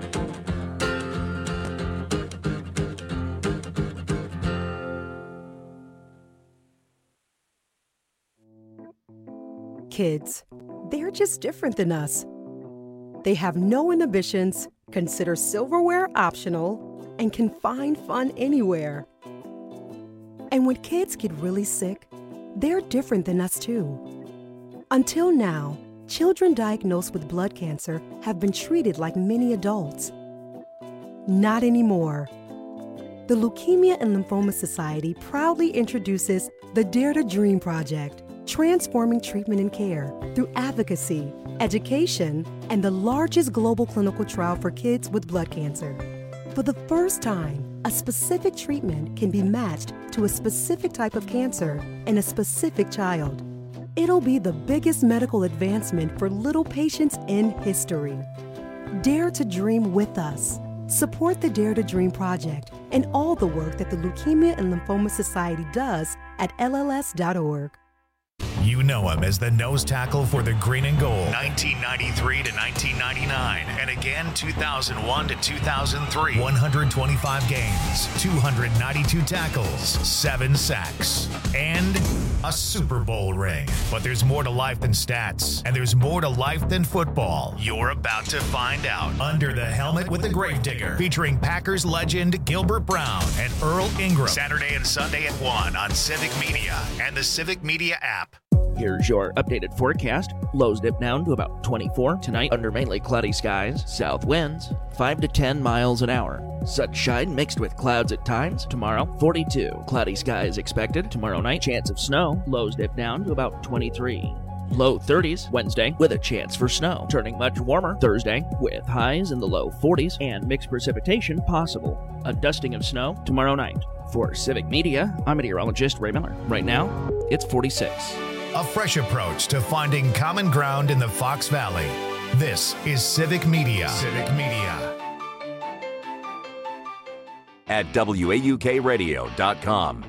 Kids, they're just different than us. They have no inhibitions, consider silverware optional, and can find fun anywhere. And when kids get really sick, they're different than us too. Until now, children diagnosed with blood cancer have been treated like many adults. Not anymore. The Leukemia and Lymphoma Society proudly introduces the Dare to Dream Project, transforming treatment and care through advocacy, education, and the largest global clinical trial for kids with blood cancer. For the first time, a specific treatment can be matched to a specific type of cancer in a specific child. It'll be the biggest medical advancement for little patients in history. Dare to dream with us. Support the Dare to Dream Project and all the work that the Leukemia and Lymphoma Society does at LLS.org. You know him as the nose tackle for the Green and Gold, 1993 to 1999, and again 2001 to 2003. 125 games, 292 tackles, 7 sacks, and a Super Bowl ring. But there's more to life than stats, and there's more to life than football. You're about to find out. Under the Helmet with the Gravedigger, featuring Packers legend Gilbert Brown and Earl Ingram. Saturday and Sunday at 1 on Civic Media and the Civic Media app. Here's your updated forecast. Lows dip down to about 24 tonight under mainly cloudy skies. South winds 5 to 10 miles an hour. Sunshine mixed with clouds at times. Tomorrow 42. Cloudy skies expected. Tomorrow night chance of snow. Lows dip down to about 23. Low 30s Wednesday with a chance for snow. Turning much warmer Thursday with highs in the low 40s and mixed precipitation possible. A dusting of snow tomorrow night. For Civic Media, I'm meteorologist Ray Miller. Right now, it's 46. A fresh approach to finding common ground in the Fox Valley. This is Civic Media. Civic Media. At WAUKradio.com.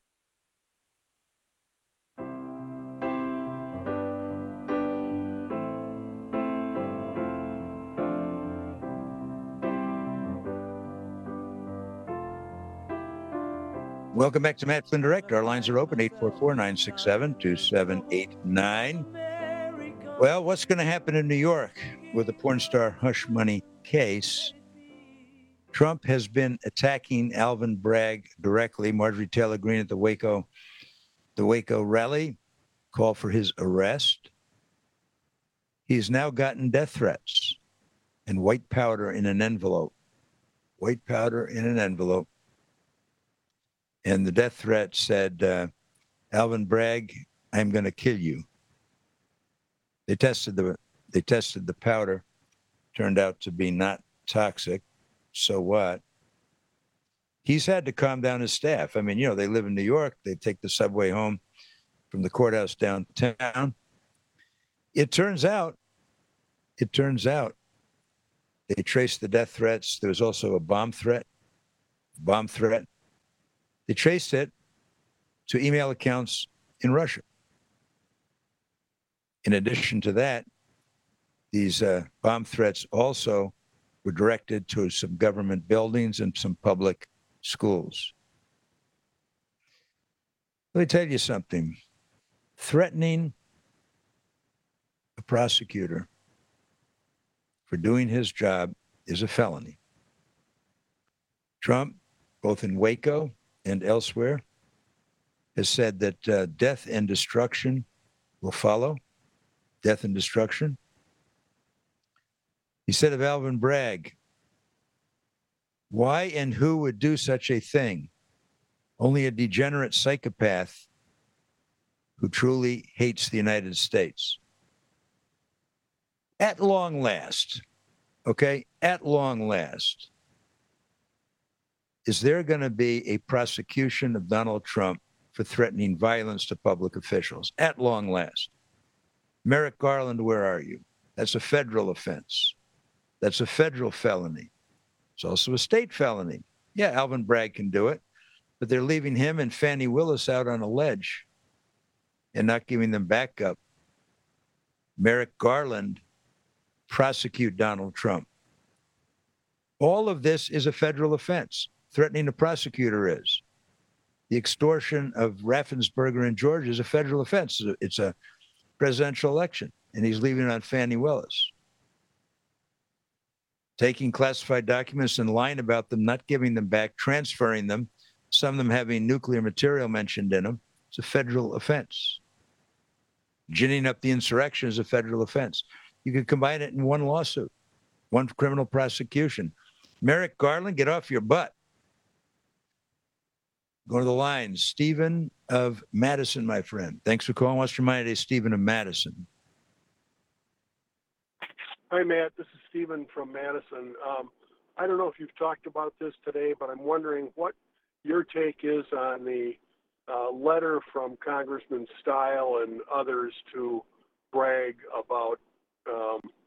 Welcome back to Matt Flynn Direct. Our lines are open, 844-967-2789. Well, what's going to happen in New York with the porn star hush money case? Trump has been attacking Alvin Bragg directly. Marjorie Taylor Greene at the Waco rally called for his arrest. He's now gotten death threats and white powder in an envelope. White powder in an envelope. And the death threat said, Alvin Bragg, I'm going to kill you. They tested the powder. Turned out to be not toxic. So what? He's had to calm down his staff. I mean, you know, they live in New York. They take the subway home from the courthouse downtown. It turns out, they traced the death threats. There was also a bomb threat. They traced it to email accounts in Russia. In addition to that, these bomb threats also were directed to some government buildings and some public schools. Let me tell you something. Threatening a prosecutor for doing his job is a felony. Trump, both in Waco and elsewhere, has said that death and destruction will follow. Death and destruction. He said of Alvin Bragg, why and who would do such a thing? Only a degenerate psychopath who truly hates the United States. At long last, okay, at long last, is there going to be a prosecution of Donald Trump for threatening violence to public officials? At long last. Merrick Garland, where are you? That's a federal offense. That's a federal felony. It's also a state felony. Yeah, Alvin Bragg can do it, but they're leaving him and Fannie Willis out on a ledge and not giving them backup. Merrick Garland, prosecute Donald Trump. All of this is a federal offense. Threatening a prosecutor is. The extortion of Raffensperger in Georgia is a federal offense. It's a presidential election, and he's leaving it on Fannie Willis. Taking classified documents and lying about them, not giving them back, transferring them, some of them having nuclear material mentioned in them, it's a federal offense. Ginning up the insurrection is a federal offense. You could combine it in one lawsuit, one criminal prosecution. Merrick Garland, get off your butt. Go to the line. Stephen of Madison, my friend. Thanks for calling. What's your mind today, Stephen of Madison? Hi, Matt. This is Stephen from Madison. I don't know if you've talked about this today, but I'm wondering what your take is on the letter from Congressman Steil and others to Bragg about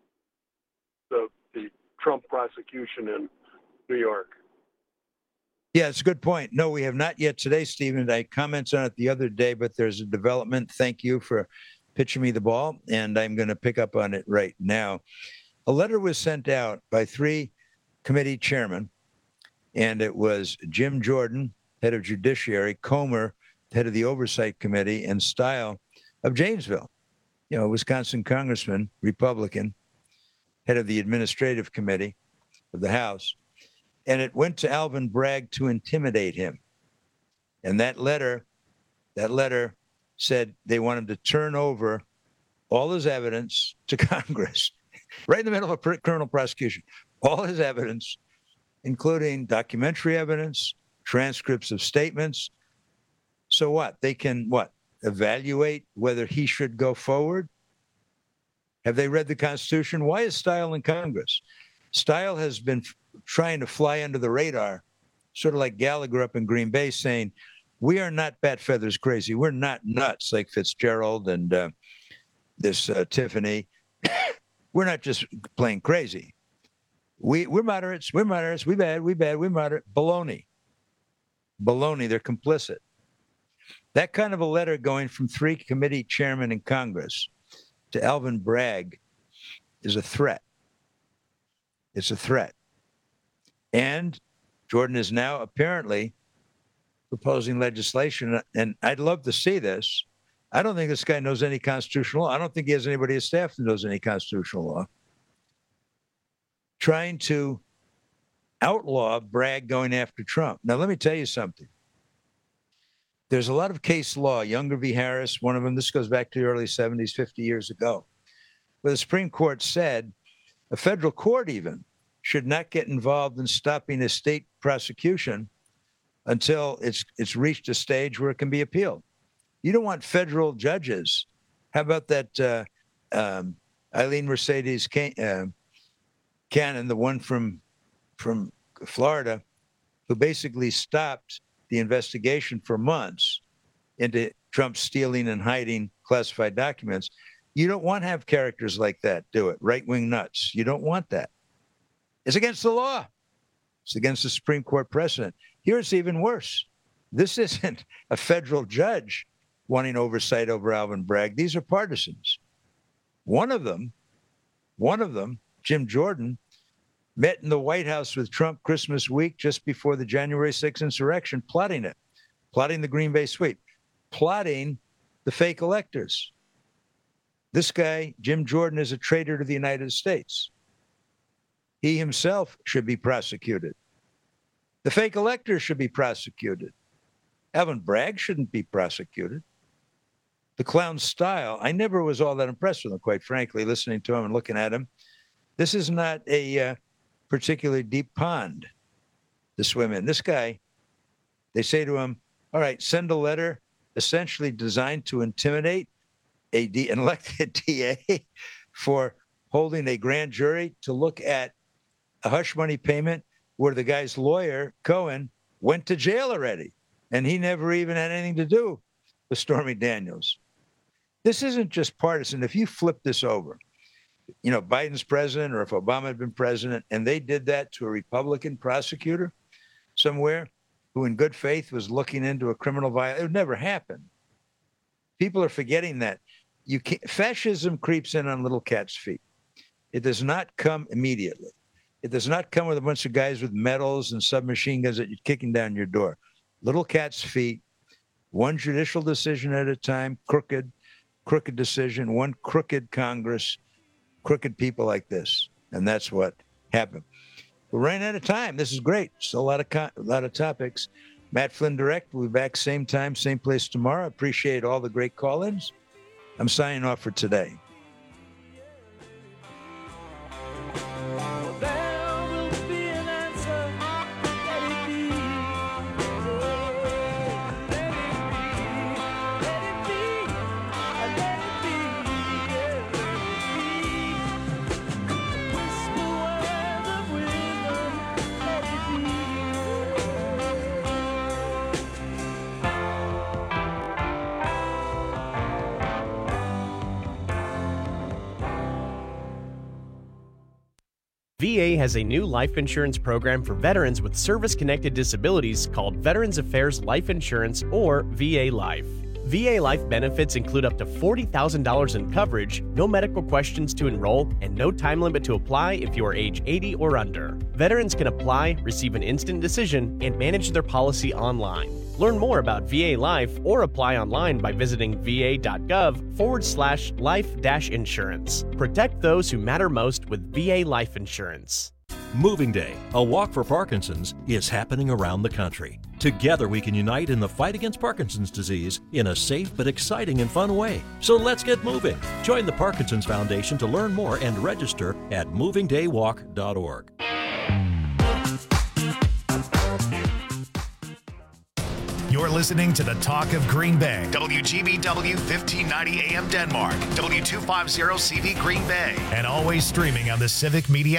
the Trump prosecution in New York. Yeah, it's a good point. No, we have not yet today, Stephen. I commented on it the other day, but there's a development. Thank you for pitching me the ball, and I'm going to pick up on it right now. A letter was sent out by 3 committee chairmen, and it was Jim Jordan, head of Judiciary, Comer, head of the Oversight Committee, and Stile of Janesville, Wisconsin congressman, Republican, head of the Administrative Committee of the House. And it went to Alvin Bragg to intimidate him. And that letter said they wanted to turn over all his evidence to Congress, right in the middle of a criminal prosecution. All his evidence, including documentary evidence, transcripts of statements. So what? They can, evaluate whether he should go forward? Have they read the Constitution? Why is Stile in Congress? Stile has been trying to fly under the radar, sort of like Gallagher up in Green Bay, saying, we are not bat feathers crazy. We're not nuts like Fitzgerald and this Tiffany. We're not just plain crazy. We're moderates. We're moderates. We bad. We're moderate. Baloney. They're complicit. That kind of a letter going from 3 committee chairmen in Congress to Alvin Bragg is a threat. It's a threat. And Jordan is now apparently proposing legislation, and I'd love to see this. I don't think this guy knows any constitutional law. I don't think he has anybody on staff that knows any constitutional law. Trying to outlaw Bragg going after Trump. Now, let me tell you something. There's a lot of case law, Younger v. Harris, one of them, this goes back to the early 70s, 50 years ago, where the Supreme Court said a federal court even should not get involved in stopping a state prosecution until it's reached a stage where it can be appealed. You don't want federal judges. How about that Eileen Mercedes Cannon, the one from Florida, who basically stopped the investigation for months into Trump stealing and hiding classified documents. You don't want to have characters like that do it, right-wing nuts. You don't want that. It's against the law. It's against the Supreme Court precedent. Here it's even worse. This isn't a federal judge wanting oversight over Alvin Bragg. These are partisans. One of them, Jim Jordan, met in the White House with Trump Christmas week just before the January 6th insurrection, plotting the Green Bay sweep, plotting the fake electors. This guy, Jim Jordan, is a traitor to the United States. He himself should be prosecuted. The fake electors should be prosecuted. Alvin Bragg shouldn't be prosecuted. The clown Stile, I never was all that impressed with him, quite frankly, listening to him and looking at him. This is not a particularly deep pond to swim in. This guy, they say to him, all right, send a letter essentially designed to intimidate an elected DA for holding a grand jury to look at a hush money payment where the guy's lawyer, Cohen, went to jail already. And he never even had anything to do with Stormy Daniels. This isn't just partisan. If you flip this over, Biden's president, or if Obama had been president, and they did that to a Republican prosecutor somewhere who in good faith was looking into a criminal violation, it would never happen. People are forgetting that. Fascism creeps in on little cat's feet. It does not come immediately. It does not come with a bunch of guys with medals and submachine guns that you're kicking down your door. Little cat's feet, one judicial decision at a time, crooked decision, one crooked Congress, crooked people like this. And that's what happened. We're running out of time. This is great. Still a lot of topics. Matt Flynn Direct. We'll be back same time, same place tomorrow. Appreciate all the great call-ins. I'm signing off for today. VA has a new life insurance program for veterans with service-connected disabilities called Veterans Affairs Life Insurance, or VA Life. VA Life benefits include up to $40,000 in coverage, no medical questions to enroll, and no time limit to apply if you are age 80 or under. Veterans can apply, receive an instant decision, and manage their policy online. Learn more about VA Life or apply online by visiting va.gov/life-insurance. Protect those who matter most with VA Life Insurance. Moving Day, a walk for Parkinson's, is happening around the country. Together we can unite in the fight against Parkinson's disease in a safe but exciting and fun way. So let's get moving. Join the Parkinson's Foundation to learn more and register at movingdaywalk.org. You're listening to the Talk of Green Bay. WGBW 1590 AM Denmark. W250 CV Green Bay. And always streaming on the Civic Media